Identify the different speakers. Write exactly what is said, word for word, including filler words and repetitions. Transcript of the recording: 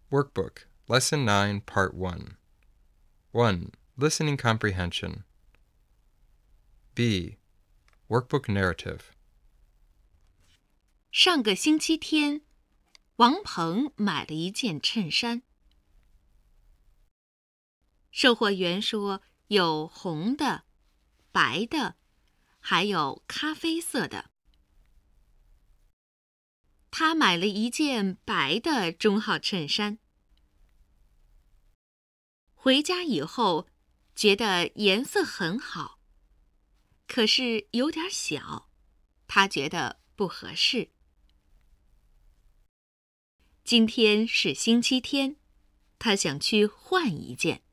Speaker 1: Workbook, Lesson nine, Part one. one. Listening Comprehension. B. Workbook Narrative.
Speaker 2: 上个星期天，王鹏买了一件衬衫。售货员说有红的、白的，还有咖啡色的。他买了一件白的中号衬衫。回家以后，觉得颜色很好，可是有点小，他觉得不合适。今天是星期天，他想去换一件。